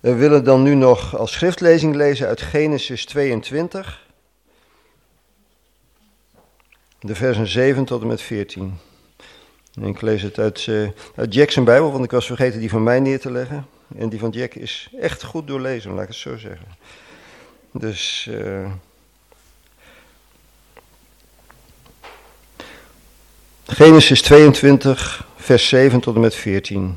We willen dan nu nog als schriftlezing lezen uit Genesis 22, de versen 7 tot en met 14. En ik lees het uit Jack's Bijbel, want ik was vergeten die van mij neer te leggen. En die van Jack is echt goed doorlezen, laat ik het zo zeggen. Dus Genesis 22, vers 7 tot en met 14.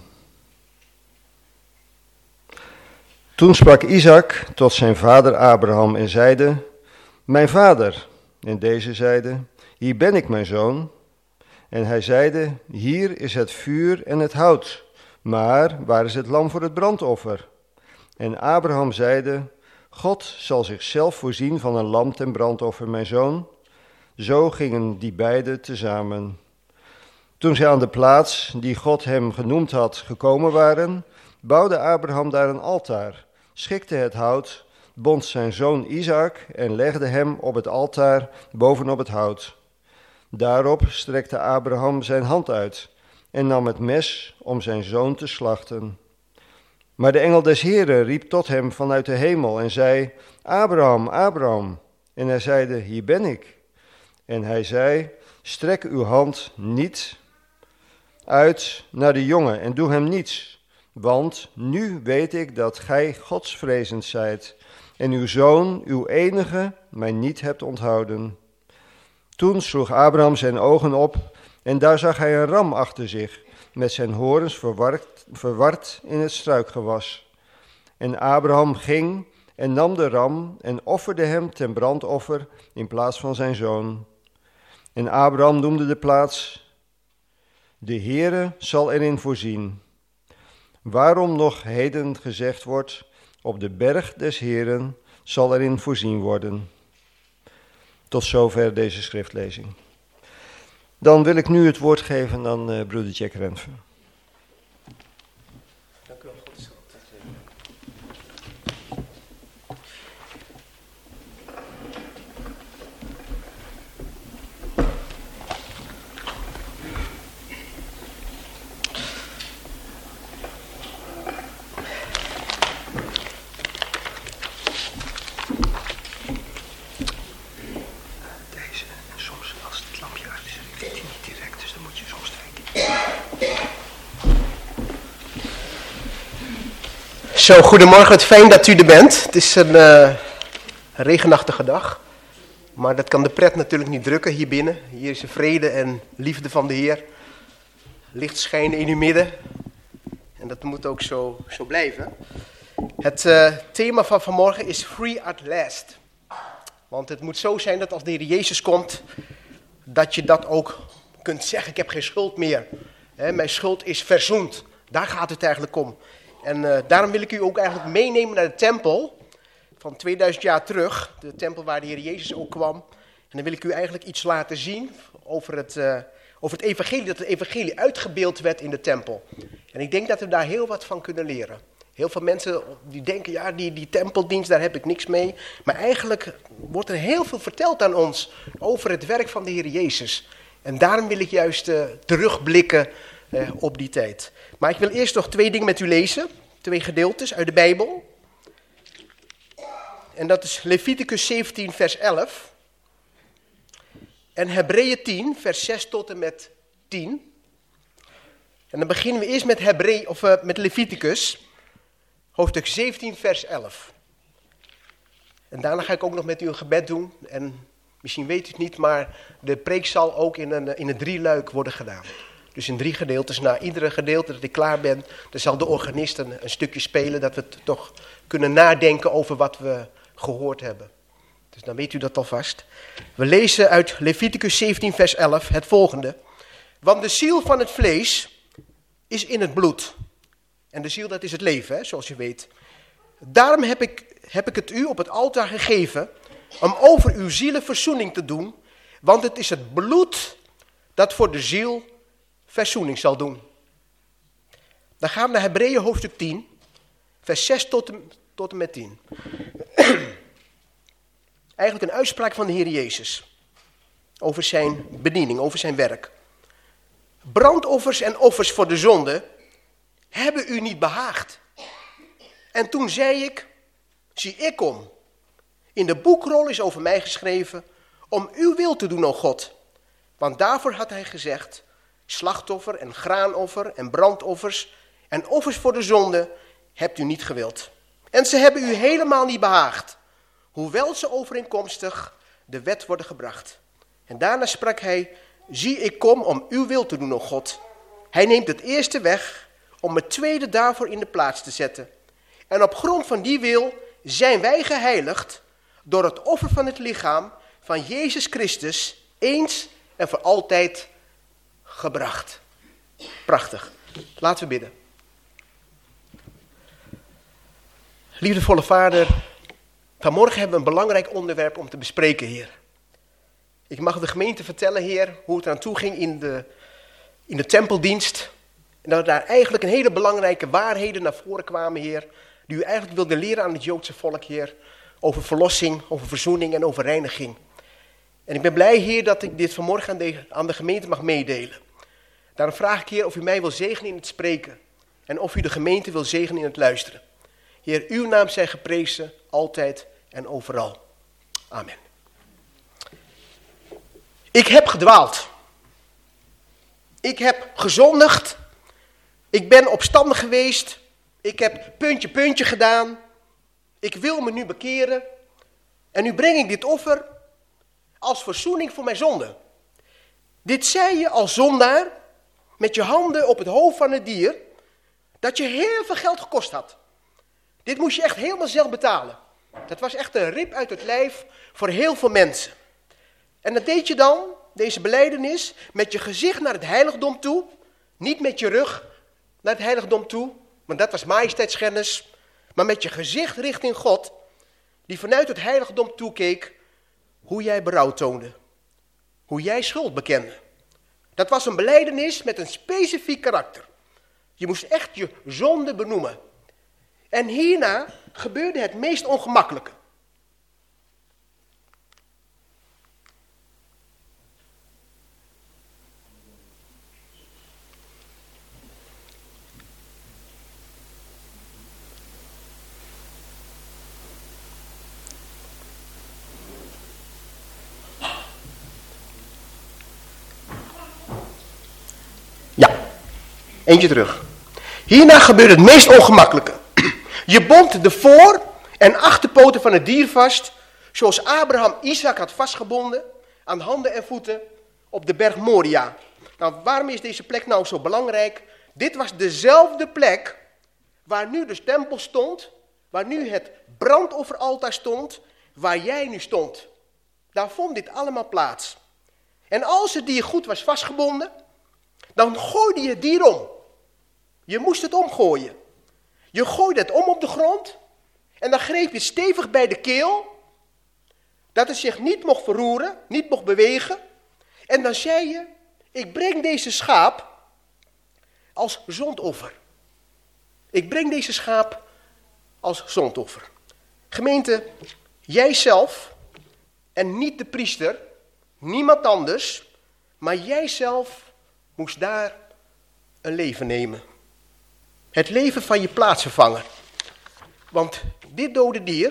Toen sprak Isaac tot zijn vader Abraham en zeide: Mijn vader. En deze zeide: Hier ben ik, mijn zoon. En hij zeide: Hier is het vuur en het hout, maar waar is het lam voor het brandoffer? En Abraham zeide: God zal zichzelf voorzien van een lam ten brandoffer, mijn zoon. Zo gingen die beiden tezamen. Toen zij aan de plaats die God hem genoemd had gekomen waren, bouwde Abraham daar een altaar, schikte het hout, bond zijn zoon Isaac en legde hem op het altaar bovenop het hout. Daarop strekte Abraham zijn hand uit en nam het mes om zijn zoon te slachten. Maar de engel des Heren riep tot hem vanuit de hemel en zei: Abraham, Abraham. En hij zeide: Hier ben ik. En hij zei: Strek uw hand niet uit naar de jongen en doe hem niets. Want nu weet ik dat gij godsvrezend zijt en uw zoon, uw enige, mij niet hebt onthouden. Toen sloeg Abraham zijn ogen op en daar zag hij een ram achter zich, met zijn horens verward in het struikgewas. En Abraham ging en nam de ram en offerde hem ten brandoffer in plaats van zijn zoon. En Abraham noemde de plaats: De Heere zal erin voorzien. Waarom nog heden gezegd wordt: Op de berg des Heeren zal erin voorzien worden. Tot zover deze schriftlezing. Dan wil ik nu het woord geven aan broeder Jack Renfe. Dank u wel, God. Zo, goedemorgen, het fijn dat u er bent. Het is een regenachtige dag, maar dat kan de pret natuurlijk niet drukken hier binnen. Hier is de vrede en liefde van de Heer. Licht schijnen in uw midden en dat moet ook zo blijven. Het thema van vanmorgen is Free at Last. Want het moet zo zijn dat als de Heer Jezus komt, dat je dat ook kunt zeggen: ik heb geen schuld meer. Mijn schuld is verzoend. Daar gaat het eigenlijk om. En daarom wil ik u ook eigenlijk meenemen naar de tempel van 2000 jaar terug. De tempel waar de Heer Jezus ook kwam. En dan wil ik u eigenlijk iets laten zien over het evangelie. Dat het evangelie uitgebeeld werd in de tempel. En ik denk dat we daar heel wat van kunnen leren. Heel veel mensen die denken: ja, die tempeldienst, daar heb ik niks mee. Maar eigenlijk wordt er heel veel verteld aan ons over het werk van de Heer Jezus. En daarom wil ik juist terugblikken op die tijd. Maar ik wil eerst nog 2 dingen met u lezen. 2 gedeeltes uit de Bijbel. En dat is Leviticus 17 vers 11. En Hebreeën 10 vers 6 tot en met 10. En dan beginnen we eerst met Leviticus. Hoofdstuk 17 vers 11. En daarna ga ik ook nog met u een gebed doen. En misschien weet u het niet, maar de preek zal ook in een 3-luik worden gedaan. Dus in 3 gedeeltes. Na iedere gedeelte dat ik klaar ben, dan zal de organist een stukje spelen, dat we toch kunnen nadenken over wat we gehoord hebben. Dus dan weet u dat alvast. We lezen uit Leviticus 17 vers 11 het volgende. Want de ziel van het vlees is in het bloed. En de ziel, dat is het leven, zoals je weet. Daarom heb ik het u op het altaar gegeven om over uw zielen verzoening te doen. Want het is het bloed dat voor de ziel verzoening zal doen. Dan gaan we naar Hebreeën hoofdstuk 10, vers 6 tot en met 10. Eigenlijk een uitspraak van de Heer Jezus over zijn bediening, over zijn werk. Brandoffers en offers voor de zonde hebben u niet behaagd. En toen zei ik, zie ik kom. In de boekrol is over mij geschreven, om uw wil te doen, o God. Want daarvoor had hij gezegd, slachtoffer en graanoffer en brandoffers en offers voor de zonde hebt u niet gewild. En ze hebben u helemaal niet behaagd, hoewel ze overeenkomstig de wet worden gebracht. En daarna sprak hij, zie ik kom om uw wil te doen, o God. Hij neemt het eerste weg om het tweede daarvoor in de plaats te zetten. En op grond van die wil zijn wij geheiligd door het offer van het lichaam van Jezus Christus eens en voor altijd gebracht. Prachtig. Laten we bidden. Liefdevolle Vader, vanmorgen hebben we een belangrijk onderwerp om te bespreken, Heer. Ik mag de gemeente vertellen, Heer, hoe het eraan toe ging in de tempeldienst. En dat daar eigenlijk een hele belangrijke waarheden naar voren kwamen, Heer, die u eigenlijk wilde leren aan het Joodse volk, Heer, over verlossing, over verzoening en over reiniging. En ik ben blij, Heer, dat ik dit vanmorgen aan de gemeente mag meedelen. Daarom vraag ik, Heer, of u mij wil zegenen in het spreken en of u de gemeente wil zegenen in het luisteren. Heer, uw naam zij geprezen, altijd en overal. Amen. Ik heb gedwaald. Ik heb gezondigd. Ik ben opstandig geweest. Ik heb puntje gedaan. Ik wil me nu bekeren. En nu breng ik dit offer als verzoening voor mijn zonde. Dit zei je als zondaar met je handen op het hoofd van het dier, dat je heel veel geld gekost had. Dit moest je echt helemaal zelf betalen. Dat was echt een rip uit het lijf voor heel veel mensen. En dat deed je dan, deze belijdenis, met je gezicht naar het heiligdom toe. Niet met je rug naar het heiligdom toe, want dat was majesteitsschennis. Maar met je gezicht richting God, die vanuit het heiligdom toekeek, hoe jij berouw toonde. Hoe jij schuld bekende. Dat was een belijdenis met een specifiek karakter. Je moest echt je zonde benoemen. En hierna gebeurde het meest ongemakkelijke. Ja, eentje terug. Hierna gebeurde het meest ongemakkelijke. Je bond de voor- en achterpoten van het dier vast, zoals Abraham Isaac had vastgebonden, aan handen en voeten op de berg Moria. Nou, waarom is deze plek nou zo belangrijk? Dit was dezelfde plek waar nu de tempel stond, waar nu het brandofferaltaar stond, waar jij nu stond. Daar vond dit allemaal plaats. En als het dier goed was vastgebonden, dan gooide je het dier om. Je moest het omgooien. Je gooide het om op de grond en dan greep je stevig bij de keel, dat het zich niet mocht verroeren, niet mocht bewegen. En dan zei je, ik breng deze schaap als zondoffer. Ik breng deze schaap als zondoffer. Gemeente, jijzelf en niet de priester, niemand anders, maar jijzelf moest daar een leven nemen. Het leven van je plaatsvervanger. Want dit dode dier,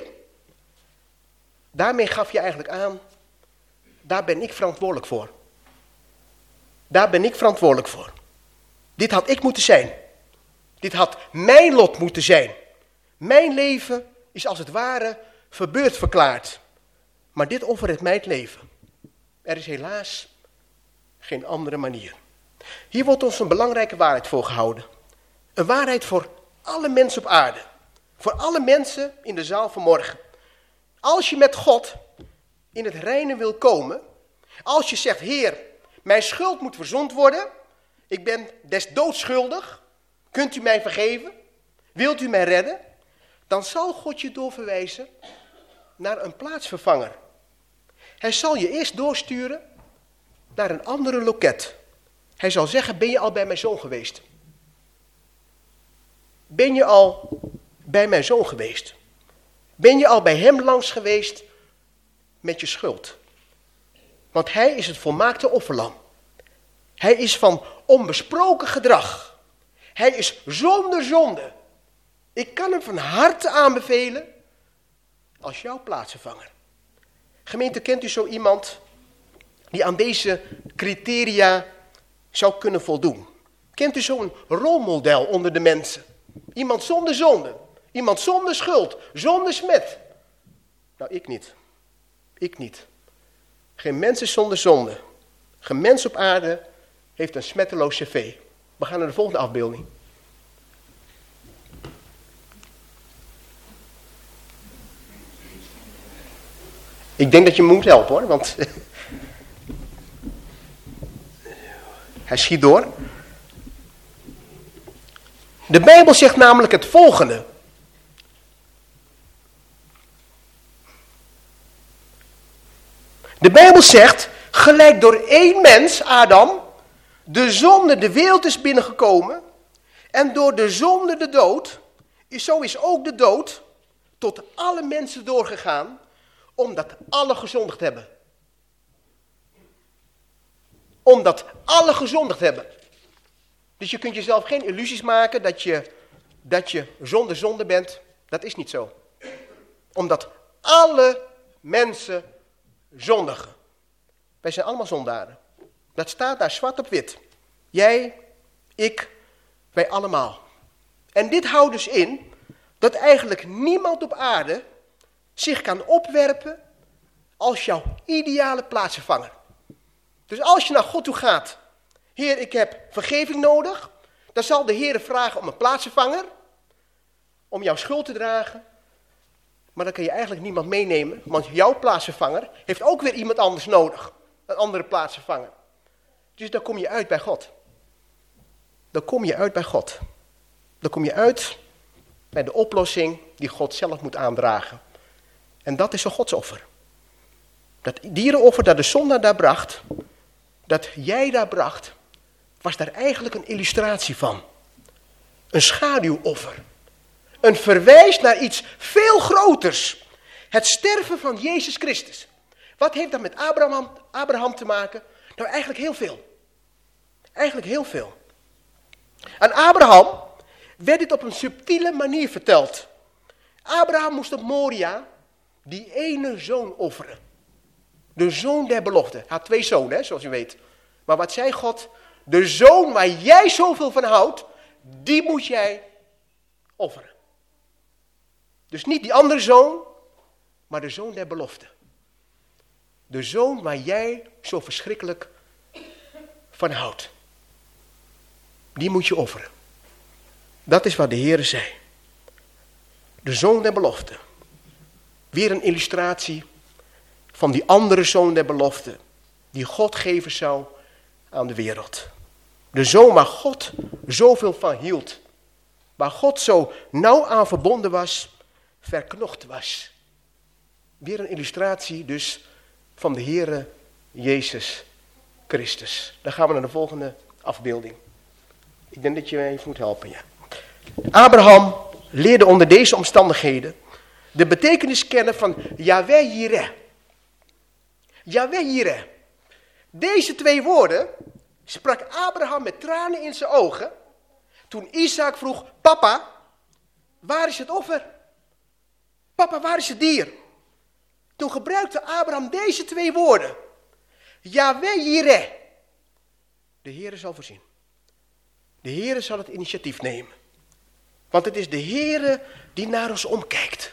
daarmee gaf je eigenlijk aan, daar ben ik verantwoordelijk voor. Daar ben ik verantwoordelijk voor. Dit had ik moeten zijn. Dit had mijn lot moeten zijn. Mijn leven is als het ware verbeurd verklaard. Maar dit offert mij het leven. Er is helaas geen andere manier. Hier wordt ons een belangrijke waarheid voorgehouden. Een waarheid voor alle mensen op aarde. Voor alle mensen in de zaal vanmorgen. Als je met God in het reine wil komen. Als je zegt, Heer, mijn schuld moet verzoend worden. Ik ben des doods schuldig. Kunt u mij vergeven? Wilt u mij redden? Dan zal God je doorverwijzen naar een plaatsvervanger. Hij zal je eerst doorsturen naar een andere loket. Hij zal zeggen, ben je al bij mijn zoon geweest? Ben je al bij mijn zoon geweest? Ben je al bij hem langs geweest met je schuld? Want hij is het volmaakte offerlam. Hij is van onbesproken gedrag. Hij is zonder zonde. Ik kan hem van harte aanbevelen als jouw plaatsvervanger. Gemeente, kent u zo iemand die aan deze criteria zou kunnen voldoen? Kent u zo'n rolmodel onder de mensen? Iemand zonder zonde, iemand zonder schuld, zonder smet. Nou, ik niet. Ik niet. Geen mens is zonder zonde. Geen mens op aarde heeft een smetteloos cv. We gaan naar de volgende afbeelding. Ik denk dat je me moet helpen hoor, want hij schiet door. De Bijbel zegt namelijk het volgende. De Bijbel zegt, gelijk door één mens, Adam, de zonde de wereld is binnengekomen en door de zonde de dood, zo is ook de dood tot alle mensen doorgegaan, omdat alle gezondigd hebben. Omdat alle gezondigd hebben. Dus je kunt jezelf geen illusies maken dat je zonder zonde bent. Dat is niet zo. Omdat alle mensen zondigen. Wij zijn allemaal zondaren. Dat staat daar zwart op wit. Jij, ik, wij allemaal. En dit houdt dus in dat eigenlijk niemand op aarde zich kan opwerpen als jouw ideale plaatsvervanger. Dus als je naar God toe gaat, Heer, ik heb vergeving nodig, dan zal de Heer vragen om een plaatsvervanger, om jouw schuld te dragen. Maar dan kan je eigenlijk niemand meenemen, want jouw plaatsvervanger heeft ook weer iemand anders nodig, een andere plaatsvervanger. Dus dan kom je uit bij God. Dan kom je uit bij God. Dan kom je uit bij de oplossing die God zelf moet aandragen. En dat is een godsoffer. Dat dierenoffer dat de zondaar daar bracht, dat jij daar bracht, was daar eigenlijk een illustratie van. Een schaduwoffer. Een verwijs naar iets veel groters. Het sterven van Jezus Christus. Wat heeft dat met Abraham te maken? Nou, eigenlijk heel veel. Eigenlijk heel veel. Aan Abraham werd dit op een subtiele manier verteld. Abraham moest op Moria die ene zoon offeren. De zoon der belofte. Hij had 2 zonen, hè, zoals u weet. Maar wat zei God? De zoon waar jij zoveel van houdt, die moet jij offeren. Dus niet die andere zoon, maar de zoon der belofte. De zoon waar jij zo verschrikkelijk van houdt. Die moet je offeren. Dat is wat de Heere zei. De zoon der belofte. Weer een illustratie van die andere zoon der belofte, die God geven zou aan de wereld. De zoon waar God zoveel van hield. Waar God zo nauw aan verbonden was, verknocht was. Weer een illustratie dus van de Heere Jezus Christus. Dan gaan we naar de volgende afbeelding. Ik denk dat je me even moet helpen, ja. Abraham leerde onder deze omstandigheden de betekenis kennen van Yahweh Jireh. Yahweh Jireh. Deze 2 woorden sprak Abraham met tranen in zijn ogen toen Isaac vroeg, papa, waar is het offer? Papa, waar is het dier? Toen gebruikte Abraham deze 2 woorden. Yahweh Jireh. De Heere zal voorzien. De Heere zal het initiatief nemen. Want het is de Heere die naar ons omkijkt.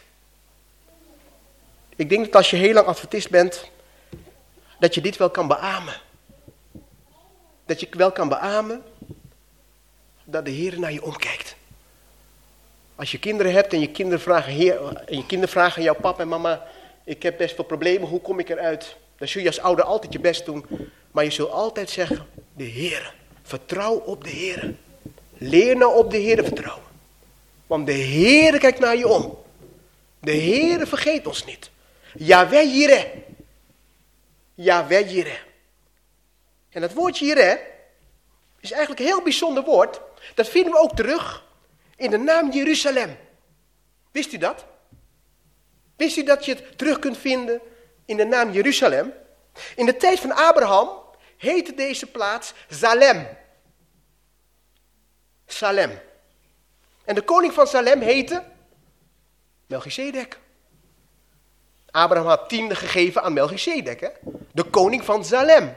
Ik denk dat als je heel lang adventist bent, dat je dit wel kan beamen. Dat je wel kan beamen dat de Heere naar je omkijkt. Als je kinderen hebt en je kinderen vragen aan jouw papa en mama, ik heb best veel problemen, hoe kom ik eruit? Dan zul je als ouder altijd je best doen, maar je zult altijd zeggen, de Heere, vertrouw op de Heere. Leer nou op de Heere vertrouwen. Want de Heere kijkt naar je om. De Heere vergeet ons niet. Yahweh Jireh. Yahweh Jireh. En dat woordje Jireh is eigenlijk een heel bijzonder woord. Dat vinden we ook terug in de naam Jeruzalem. Wist u dat? Wist u dat je het terug kunt vinden in de naam Jeruzalem? In de tijd van Abraham heette deze plaats Salem. Salem. En de koning van Salem heette Melchizedek. Abraham had tiende gegeven aan Melchizedek, hè? De koning van Salem.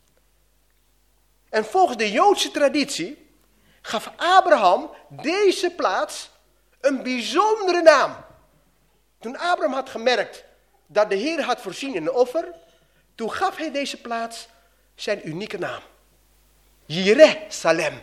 En volgens de Joodse traditie gaf Abraham deze plaats een bijzondere naam. Toen Abraham had gemerkt dat de Heer had voorzien in een offer, toen gaf hij deze plaats zijn unieke naam. Jireh-Salem.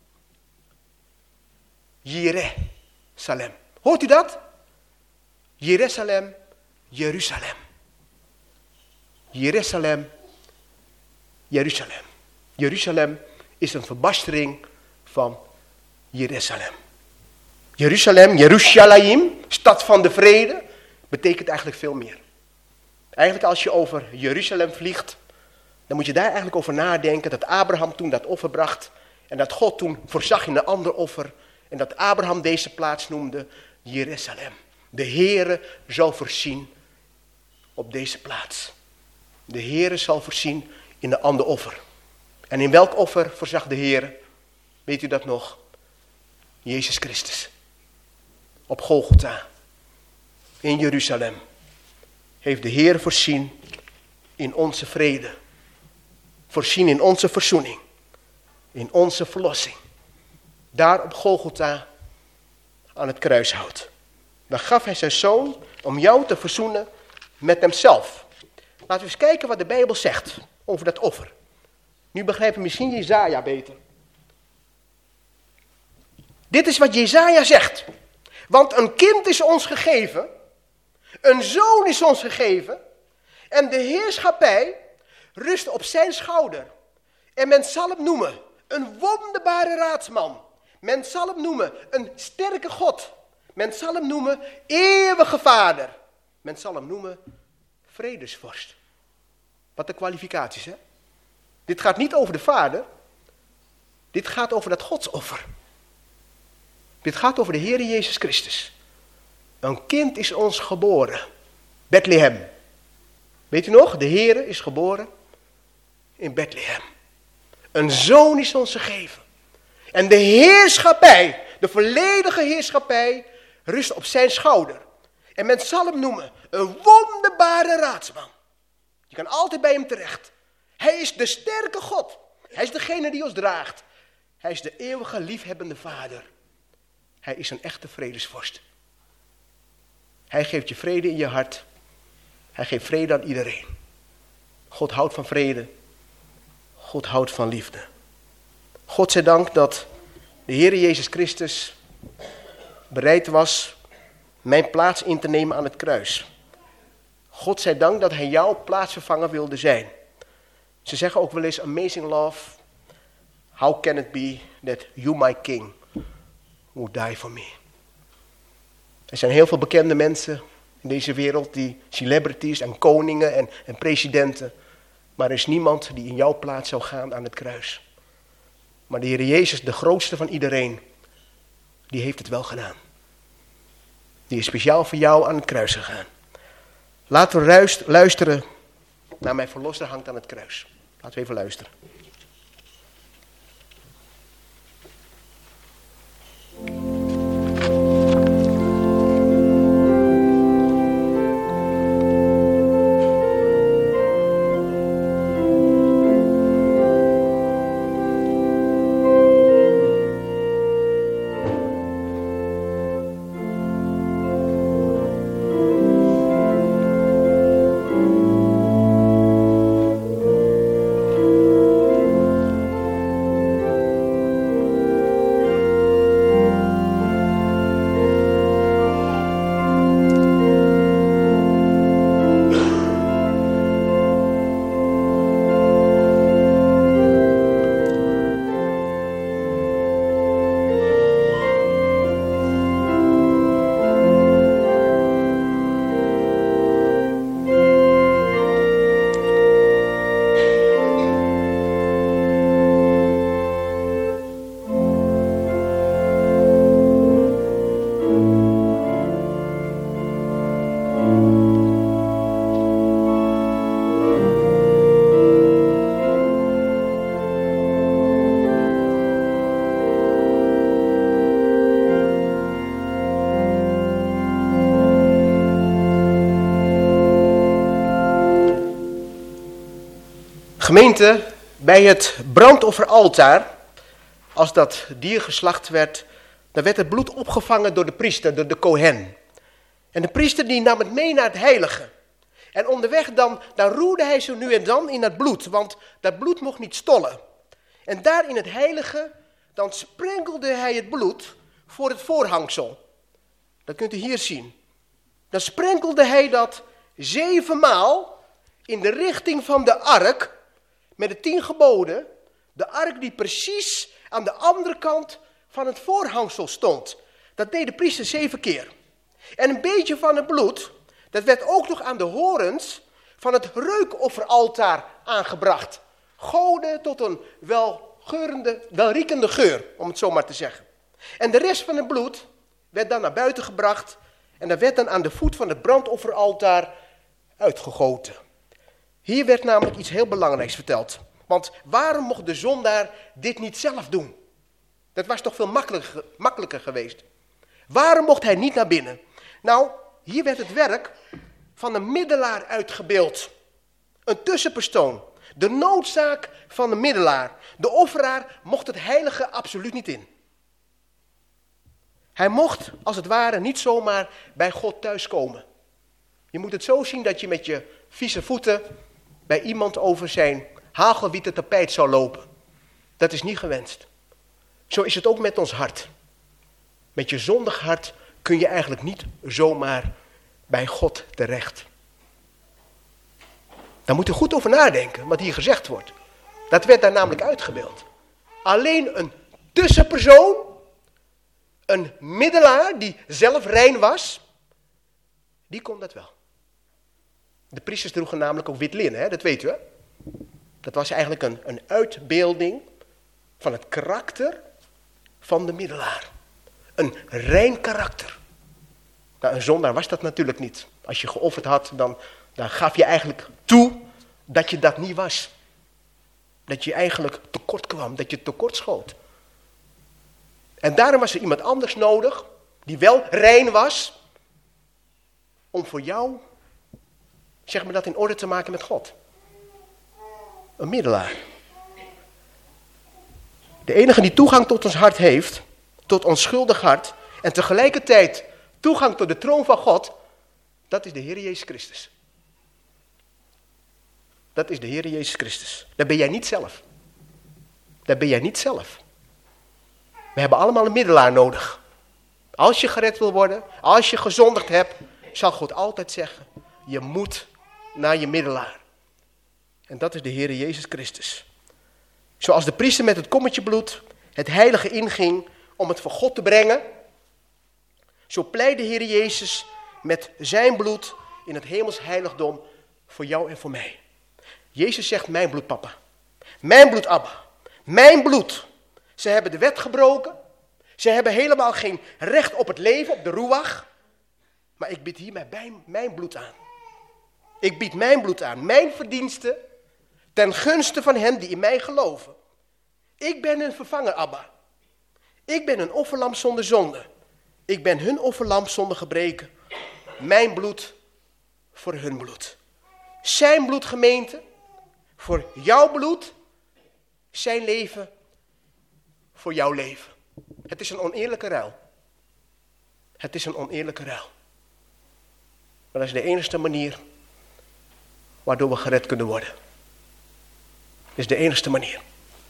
Jireh-Salem. Hoort u dat? Jeruzalem, Jeruzalem. Jeruzalem, Jeruzalem. Jeruzalem is een verbastering van Jeruzalem. Jeruzalem, Jerusalem, stad van de vrede, betekent eigenlijk veel meer. Eigenlijk als je over Jeruzalem vliegt, dan moet je daar eigenlijk over nadenken dat Abraham toen dat offer bracht en dat God toen voorzag in een ander offer en dat Abraham deze plaats noemde Jeruzalem. De Heere zal voorzien op deze plaats. De Heere zal voorzien in een ander offer. En in welk offer voorzag de Heere? Weet u dat nog? Jezus Christus. Op Golgotha. In Jeruzalem. Heeft de Heere voorzien in onze vrede. Voorzien in onze verzoening. In onze verlossing. Daar op Golgotha aan het kruishout. Dan gaf hij zijn zoon om jou te verzoenen met hemzelf. Laten we eens kijken wat de Bijbel zegt over dat offer. Nu begrijpen we misschien Jesaja beter. Dit is wat Jesaja zegt. Want een kind is ons gegeven. Een zoon is ons gegeven. En de heerschappij rust op zijn schouder. En men zal hem noemen een wonderbare raadsman. Men zal hem noemen een sterke God. Men zal hem noemen eeuwige vader. Men zal hem noemen vredesvorst. Wat de kwalificaties, hè? Dit gaat niet over de vader. Dit gaat over dat godsoffer. Dit gaat over de Heer Jezus Christus. Een kind is ons geboren. Bethlehem. Weet u nog? De Heer is geboren in Bethlehem. Een zoon is ons gegeven. En de heerschappij, de volledige heerschappij, rust op zijn schouder. En men zal hem noemen een wonderbare raadsman. Je kan altijd bij hem terecht. Hij is de sterke God. Hij is degene die ons draagt. Hij is de eeuwige liefhebbende vader. Hij is een echte vredesvorst. Hij geeft je vrede in je hart. Hij geeft vrede aan iedereen. God houdt van vrede. God houdt van liefde. God zij dank dat de Heer Jezus Christus bereid was mijn plaats in te nemen aan het kruis. God zij dank dat hij jouw plaatsvervanger wilde zijn. Ze zeggen ook wel eens, amazing love, how can it be that you, my king, would die for me? Er zijn heel veel bekende mensen in deze wereld, die celebrities en koningen en presidenten. Maar er is niemand die in jouw plaats zou gaan aan het kruis. Maar de Heer Jezus, de grootste van iedereen, die heeft het wel gedaan. Die is speciaal voor jou aan het kruis gegaan. Laten we luisteren naar mijn verlosser hangt aan het kruis. Laten we even luisteren. Gemeente, bij het brandofferaltaar, als dat dier geslacht werd, dan werd het bloed opgevangen door de priester, door de Kohen. En de priester die nam het mee naar het heilige. En onderweg dan roerde hij zo nu en dan in het bloed, want dat bloed mocht niet stollen. En daar in het heilige, dan sprenkelde hij het bloed voor het voorhangsel. Dat kunt u hier zien. Dan sprenkelde hij dat 7 maal in de richting van de ark met de 10 geboden. De ark die precies aan de andere kant van het voorhangsel stond. Dat deed de priester 7 keer. En een beetje van het bloed, dat werd ook nog aan de horens van het reukofferaltaar aangebracht. Goden tot een welriekende geur, om het zo maar te zeggen. En de rest van het bloed werd dan naar buiten gebracht en dat werd dan aan de voet van het brandofferaltaar uitgegoten. Hier werd namelijk iets heel belangrijks verteld. Want waarom mocht de zondaar dit niet zelf doen? Dat was toch veel makkelijker geweest. Waarom mocht hij niet naar binnen? Nou, hier werd het werk van een middelaar uitgebeeld. Een tussenpersoon. De noodzaak van een middelaar. De offeraar mocht het heilige absoluut niet in. Hij mocht, als het ware, niet zomaar bij God thuiskomen. Je moet het zo zien dat je met je vieze voeten bij iemand over zijn hagelwitte tapijt zou lopen. Dat is niet gewenst. Zo is het ook met ons hart. Met je zondig hart kun je eigenlijk niet zomaar bij God terecht. Daar moet je goed over nadenken, wat hier gezegd wordt. Dat werd daar namelijk uitgebeeld. Alleen een tussenpersoon, een middelaar die zelf rein was, die kon dat wel. De priesters droegen namelijk ook wit linnen, dat weet u hè. Dat was eigenlijk een uitbeelding van het karakter van de middelaar. Een rein karakter. Nou, een zondaar was dat natuurlijk niet. Als je geofferd had, dan gaf je eigenlijk toe dat je dat niet was. Dat je eigenlijk tekort kwam, dat je tekort schoot. En daarom was er iemand anders nodig, die wel rein was, om voor jou, zeg maar, dat in orde te maken met God. Een middelaar. De enige die toegang tot ons hart heeft, tot ons schuldig hart, en tegelijkertijd toegang tot de troon van God, dat is de Heer Jezus Christus. Dat is de Heer Jezus Christus. Dat ben jij niet zelf. Dat ben jij niet zelf. We hebben allemaal een middelaar nodig. Als je gered wil worden, als je gezondigd hebt, zal God altijd zeggen, je moet naar je middelaar. En dat is de Heer Jezus Christus. Zoals de priester met het kommetje bloed het heilige inging om het voor God te brengen, zo pleit de Heer Jezus met zijn bloed in het hemels heiligdom voor jou en voor mij. Jezus zegt, mijn bloed papa, mijn bloed Abba, mijn bloed. Ze hebben de wet gebroken, ze hebben helemaal geen recht op het leven, op de ruach, maar ik bied hier mijn bloed aan. Ik bied mijn bloed aan, mijn verdiensten, ten gunste van hen die in mij geloven. Ik ben hun vervanger, Abba. Ik ben een offerlam zonder zonde. Ik ben hun offerlam zonder gebreken. Mijn bloed voor hun bloed. Zijn bloed, gemeente, voor jouw bloed. Zijn leven voor jouw leven. Het is een oneerlijke ruil. Het is een oneerlijke ruil. Maar dat is de enige manier waardoor we gered kunnen worden. Dat is de enige manier.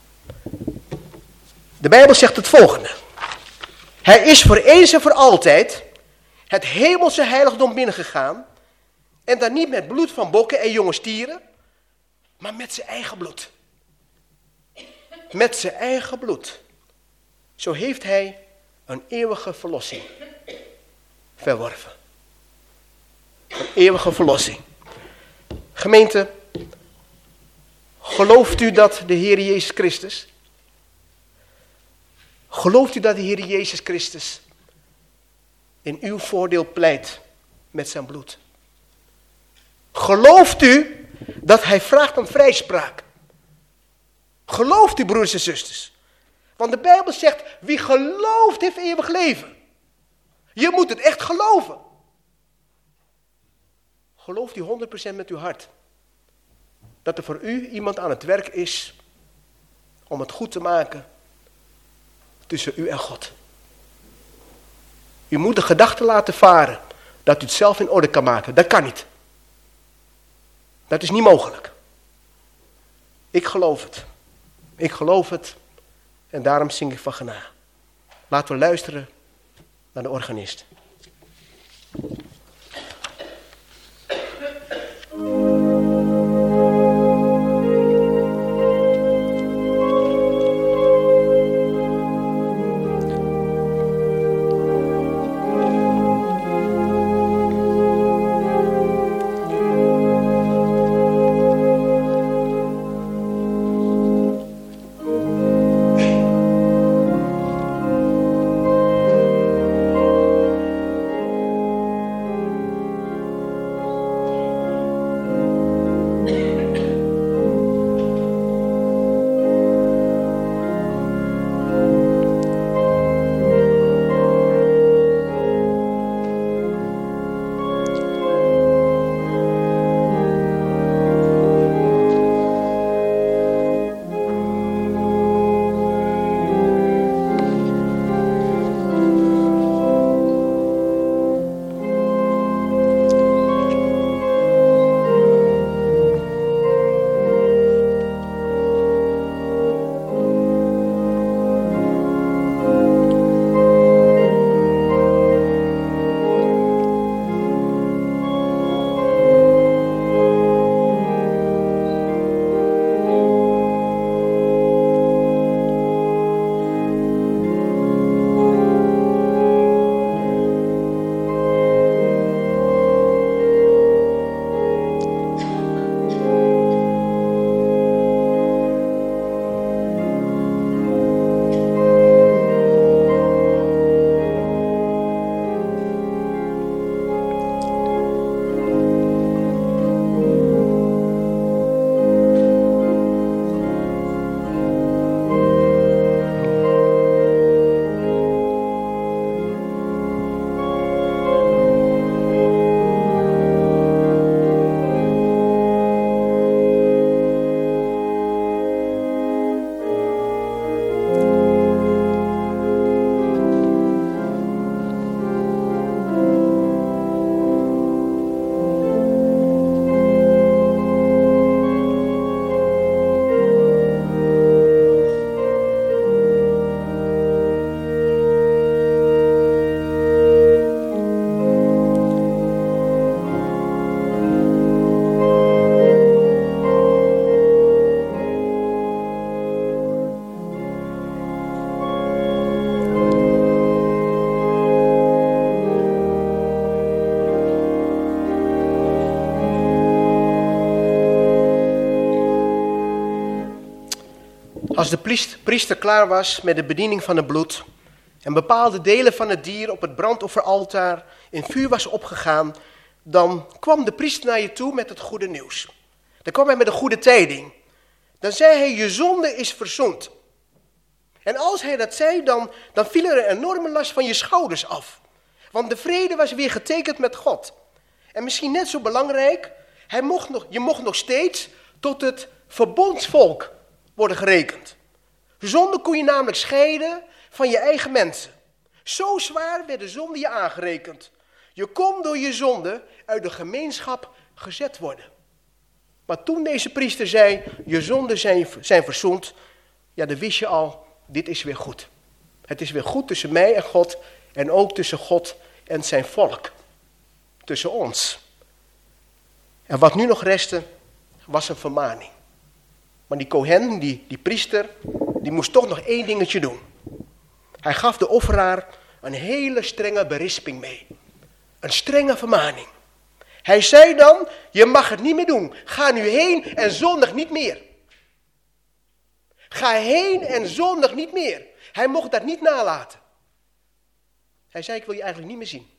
De Bijbel zegt het volgende. Hij is voor eens en voor altijd het hemelse heiligdom binnengegaan. En dan niet met bloed van bokken en jonge stieren, maar met zijn eigen bloed. Met zijn eigen bloed. Zo heeft hij een eeuwige verlossing verworven. Een eeuwige verlossing. Gemeente, gelooft u dat de Heer Jezus Christus, gelooft u dat de Heer Jezus Christus in uw voordeel pleit met zijn bloed? Gelooft u dat hij vraagt om vrijspraak? Gelooft u, broers en zusters? Want de Bijbel zegt, wie gelooft heeft eeuwig leven. Je moet het echt geloven. Gelooft u 100% met uw hart dat er voor u iemand aan het werk is om het goed te maken tussen u en God. U moet de gedachte laten varen dat u het zelf in orde kan maken. Dat kan niet. Dat is niet mogelijk. Ik geloof het. Ik geloof het. En daarom zing ik van genade. Laten we luisteren naar de organist. Als de priester klaar was met de bediening van het bloed en bepaalde delen van het dier op het brandofferaltaar in vuur was opgegaan, dan kwam de priester naar je toe met het goede nieuws. Dan kwam hij met de goede tijding. Dan zei hij, je zonde is verzoend. En als hij dat zei, dan viel er een enorme last van je schouders af. Want de vrede was weer getekend met God. En misschien net zo belangrijk, je mocht nog steeds tot het verbondsvolk worden gerekend. Zonde kon je namelijk scheiden van je eigen mensen. Zo zwaar werd de zonde je aangerekend. Je kon door je zonde uit de gemeenschap gezet worden. Maar toen deze priester zei, je zonden zijn verzoend, ja, dan wist je al, dit is weer goed. Het is weer goed tussen mij en God en ook tussen God en zijn volk. Tussen ons. En wat nu nog restte, was een vermaning. Maar die Kohen, die priester, die moest toch nog één dingetje doen. Hij gaf de offeraar een hele strenge berisping mee. Een strenge vermaning. Hij zei dan, je mag het niet meer doen. Ga nu heen en zondig niet meer. Ga heen en zondig niet meer. Hij mocht dat niet nalaten. Hij zei, ik wil je eigenlijk niet meer zien.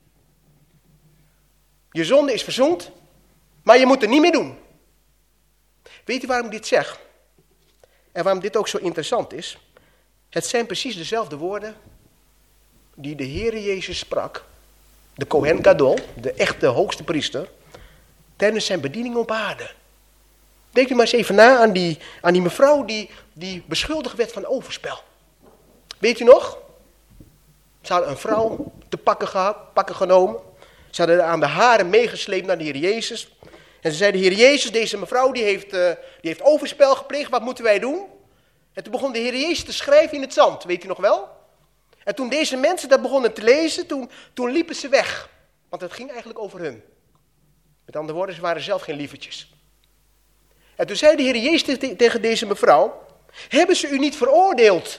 Je zonde is verzoend, maar je moet het niet meer doen. Weet u waarom ik dit zeg? En waarom dit ook zo interessant is? Het zijn precies dezelfde woorden die de Heere Jezus sprak, de Kohen Gadol, de echte hoogste priester, tijdens zijn bediening op aarde. Denk u maar eens even na aan die mevrouw die beschuldigd werd van overspel. Weet u nog? Ze hadden een vrouw te pakken genomen. Ze hadden haar aan de haren meegesleept naar de Heer Jezus. En ze zeiden, Heer Jezus, deze mevrouw die heeft overspel gepleegd, wat moeten wij doen? En toen begon de Heer Jezus te schrijven in het zand, weet u nog wel? En toen deze mensen dat begonnen te lezen, toen liepen ze weg. Want het ging eigenlijk over hun. Met andere woorden, ze waren zelf geen lievertjes. En toen zei de Heer Jezus tegen deze mevrouw, hebben ze u niet veroordeeld?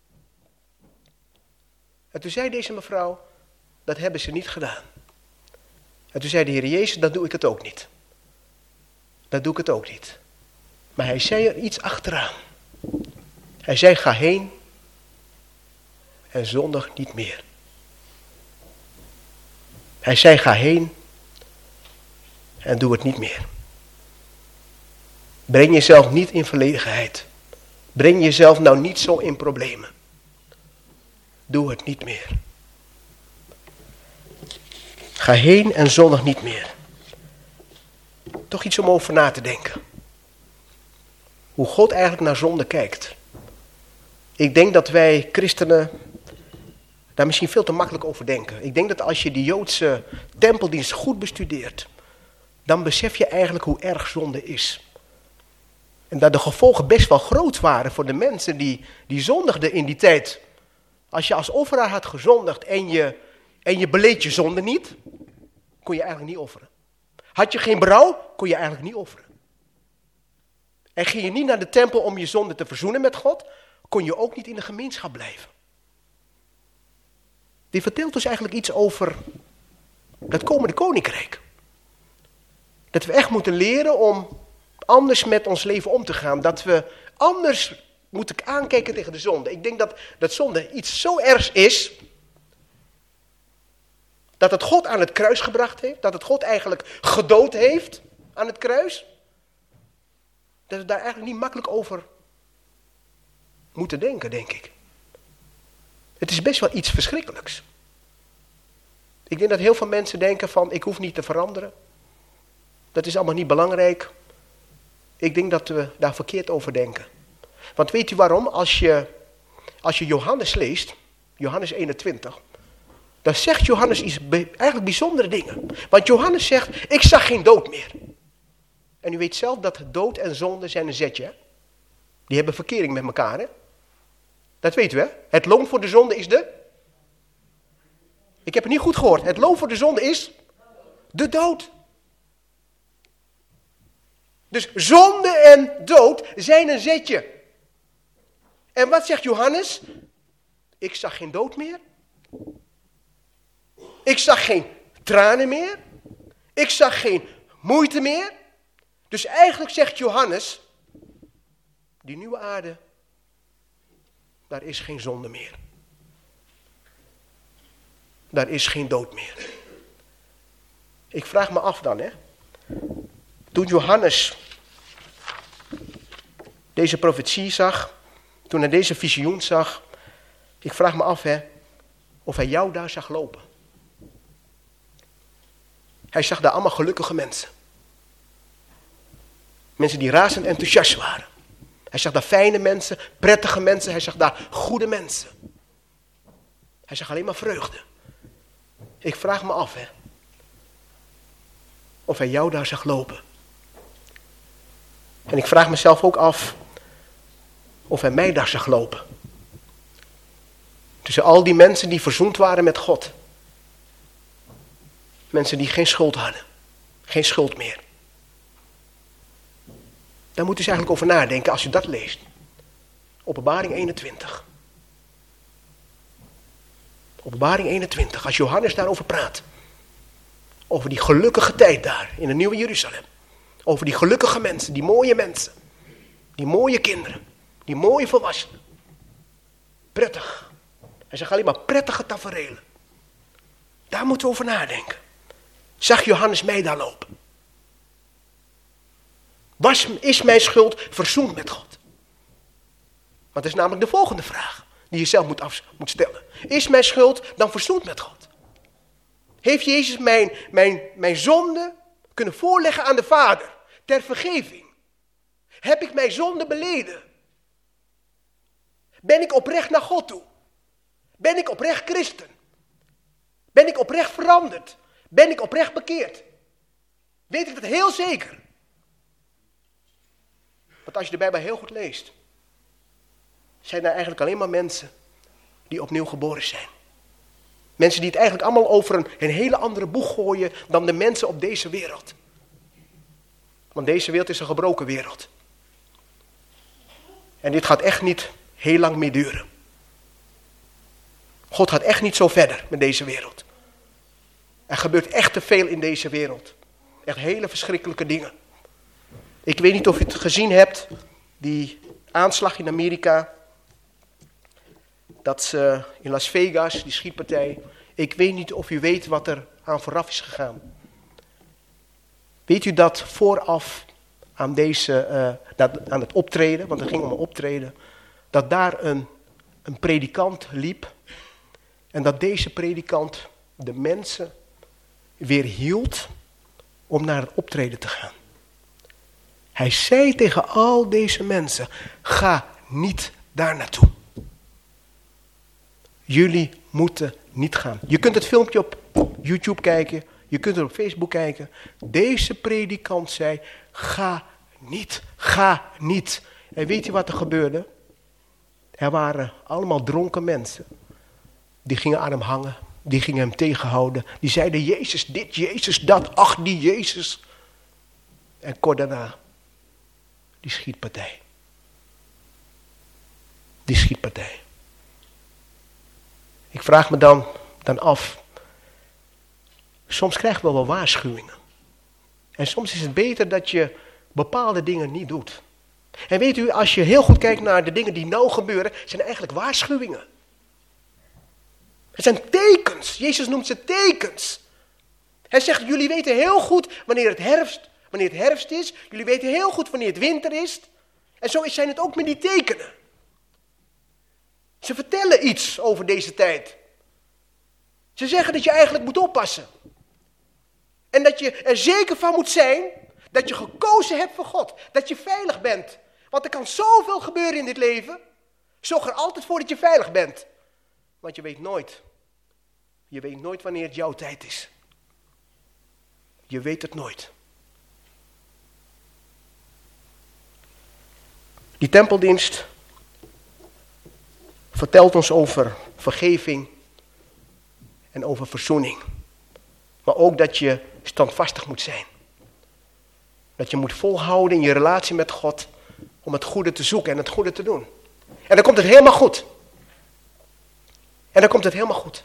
En toen zei deze mevrouw, dat hebben ze niet gedaan. En toen zei de Heer Jezus, dat doe ik het ook niet. Dat doe ik het ook niet. Maar hij zei er iets achteraan. Hij zei, ga heen en zondig niet meer. Hij zei, ga heen en doe het niet meer. Breng jezelf niet in verlegenheid. Breng jezelf nou niet zo in problemen. Doe het niet meer. Ga heen en zondig niet meer. Toch iets om over na te denken. Hoe God eigenlijk naar zonde kijkt. Ik denk dat wij christenen daar misschien veel te makkelijk over denken. Ik denk dat als je die Joodse tempeldienst goed bestudeert, dan besef je eigenlijk hoe erg zonde is. En dat de gevolgen best wel groot waren voor de mensen die zondigden in die tijd. Als je als offeraar had gezondigd en je beleed je zonde niet, kon je eigenlijk niet offeren. Had je geen berouw, kon je eigenlijk niet offeren. En ging je niet naar de tempel om je zonde te verzoenen met God, kon je ook niet in de gemeenschap blijven. Die vertelt dus eigenlijk iets over het komende koninkrijk. Dat we echt moeten leren om anders met ons leven om te gaan. Dat we anders moeten aankijken tegen de zonde. Ik denk dat zonde iets zo ergs is, dat het God aan het kruis gebracht heeft. Dat het God eigenlijk gedood heeft aan het kruis. Dat we daar eigenlijk niet makkelijk over moeten denken, denk ik. Het is best wel iets verschrikkelijks. Ik denk dat heel veel mensen denken van, ik hoef niet te veranderen. Dat is allemaal niet belangrijk. Ik denk dat we daar verkeerd over denken. Want weet u waarom? Als je Johannes leest, Johannes 21, dan zegt Johannes iets eigenlijk bijzondere dingen. Want Johannes zegt, ik zag geen dood meer. En u weet zelf dat dood en zonde zijn een zetje. Hè? Die hebben verkering met elkaar. Hè? Dat weet u hè. Het loon voor de zonde is Ik heb het niet goed gehoord. Het loon voor de zonde is de dood. Dus zonde en dood zijn een zetje. En wat zegt Johannes? Ik zag geen dood meer. Ik zag geen tranen meer. Ik zag geen moeite meer. Dus eigenlijk zegt Johannes, die nieuwe aarde, daar is geen zonde meer. Daar is geen dood meer. Ik vraag me af dan, hè. Toen Johannes deze profetie zag, toen hij deze visioen zag, ik vraag me af, hè, of hij jou daar zag lopen. Hij zag daar allemaal gelukkige mensen. Mensen die razend enthousiast waren. Hij zag daar fijne mensen, prettige mensen, hij zag daar goede mensen. Hij zag alleen maar vreugde. Ik vraag me af, hè, of hij jou daar zag lopen. En ik vraag mezelf ook af of hij mij daar zag lopen. Tussen al die mensen die verzoend waren met God. Mensen die geen schuld hadden. Geen schuld meer. Daar moet u dus eigenlijk over nadenken als u dat leest. Openbaring 21. Openbaring 21, als Johannes daarover praat. Over die gelukkige tijd daar in het Nieuwe Jeruzalem. Over die gelukkige mensen, die mooie mensen. Die mooie kinderen. Die mooie volwassenen. Prettig. Hij zegt alleen maar prettige taferelen. Daar moeten we over nadenken. Zag Johannes mij daar lopen? Is mijn schuld verzoend met God? Want dat is namelijk de volgende vraag die je zelf moet stellen. Is mijn schuld dan verzoend met God? Heeft Jezus mijn zonde kunnen voorleggen aan de Vader ter vergeving? Heb ik mijn zonde beleden? Ben ik oprecht naar God toe? Ben ik oprecht christen? Ben ik oprecht veranderd? Ben ik oprecht bekeerd? Weet ik dat heel zeker? Want als je de Bijbel heel goed leest, zijn er eigenlijk alleen maar mensen die opnieuw geboren zijn. Mensen die het eigenlijk allemaal over een hele andere boeg gooien dan de mensen op deze wereld. Want deze wereld is een gebroken wereld. En dit gaat echt niet heel lang meer duren. God gaat echt niet zo verder met deze wereld. Er gebeurt echt te veel in deze wereld. Echt hele verschrikkelijke dingen. Ik weet niet of je het gezien hebt, die aanslag in Amerika. Dat ze in Las Vegas, die schietpartij. Ik weet niet of u weet wat er aan vooraf is gegaan. Weet u dat vooraf aan het optreden, want het ging om een optreden, dat daar een predikant liep. En dat deze predikant de mensen weer hield om naar het optreden te gaan. Hij zei tegen al deze mensen, ga niet daar naartoe. Jullie moeten niet gaan. Je kunt het filmpje op YouTube kijken, je kunt het op Facebook kijken. Deze predikant zei, ga niet, ga niet. En weet je wat er gebeurde? Er waren allemaal dronken mensen. Die gingen aan hem hangen, die gingen hem tegenhouden. Die zeiden, Jezus dit, Jezus dat, ach die Jezus. En kort daarna, die schietpartij. Die schietpartij. Ik vraag me dan af, soms krijgen we wel waarschuwingen. En soms is het beter dat je bepaalde dingen niet doet. En weet u, als je heel goed kijkt naar de dingen die nou gebeuren, zijn eigenlijk waarschuwingen. Het zijn tekens. Jezus noemt ze tekens. Hij zegt, jullie weten heel goed wanneer het herfst is. Jullie weten heel goed wanneer het winter is. En zo zijn het ook met die tekenen. Ze vertellen iets over deze tijd. Ze zeggen dat je eigenlijk moet oppassen. En dat je er zeker van moet zijn dat je gekozen hebt voor God. Dat je veilig bent. Want er kan zoveel gebeuren in dit leven. Zorg er altijd voor dat je veilig bent. Want je weet nooit. Je weet nooit wanneer het jouw tijd is. Je weet het nooit. Die tempeldienst vertelt ons over vergeving en over verzoening. Maar ook dat je standvastig moet zijn. Dat je moet volhouden in je relatie met God om het goede te zoeken en het goede te doen. En dan komt het helemaal goed. En dan komt het helemaal goed.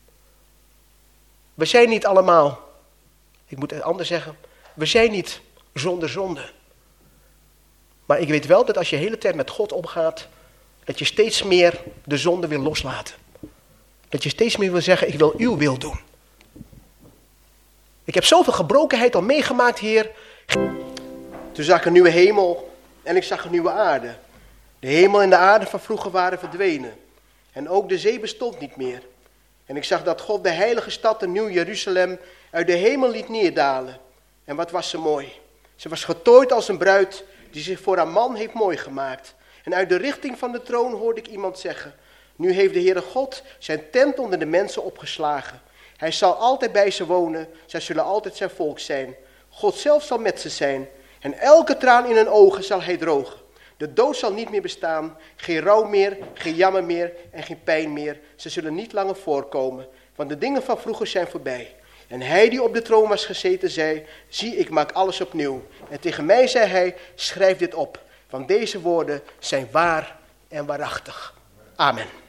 We zijn niet allemaal, ik moet het anders zeggen, we zijn niet zonder zonde. Maar ik weet wel dat als je de hele tijd met God omgaat, dat je steeds meer de zonde wil loslaten. Dat je steeds meer wil zeggen, ik wil uw wil doen. Ik heb zoveel gebrokenheid al meegemaakt, Heer. Toen zag ik een nieuwe hemel en ik zag een nieuwe aarde. De hemel en de aarde van vroeger waren verdwenen. En ook de zee bestond niet meer. En ik zag dat God de heilige stad, de Nieuw Jeruzalem, uit de hemel liet neerdalen. En wat was ze mooi. Ze was getooid als een bruid die zich voor haar man heeft mooi gemaakt. En uit de richting van de troon hoorde ik iemand zeggen, nu heeft de Heere God zijn tent onder de mensen opgeslagen. Hij zal altijd bij ze wonen, zij zullen altijd zijn volk zijn. God zelf zal met ze zijn en elke traan in hun ogen zal hij drogen. De dood zal niet meer bestaan, geen rouw meer, geen jammer meer en geen pijn meer. Ze zullen niet langer voorkomen, want de dingen van vroeger zijn voorbij. En hij die op de troon was gezeten zei, zie ik maak alles opnieuw. En tegen mij zei hij, schrijf dit op, want deze woorden zijn waar en waarachtig. Amen.